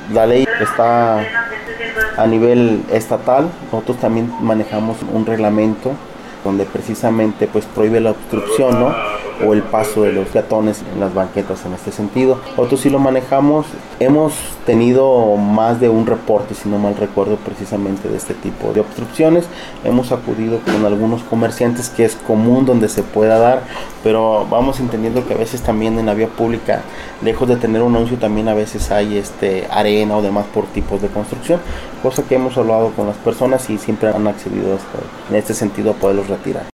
La ley está a nivel estatal. Nosotros también manejamos un reglamento donde precisamente pues prohíbe la obstrucción, ¿no? O el paso de los peatones en las banquetas en este sentido. Nosotros sí lo manejamos. Hemos tenido más de un reporte, si no mal recuerdo, precisamente de este tipo de obstrucciones. Hemos acudido con algunos comerciantes que es común donde se pueda dar, pero vamos entendiendo que a veces también en la vía pública, lejos de tener un anuncio, también a veces hay arena o demás por tipos de construcción, cosa que hemos hablado con las personas y siempre han accedido en este sentido a poderlos retirar.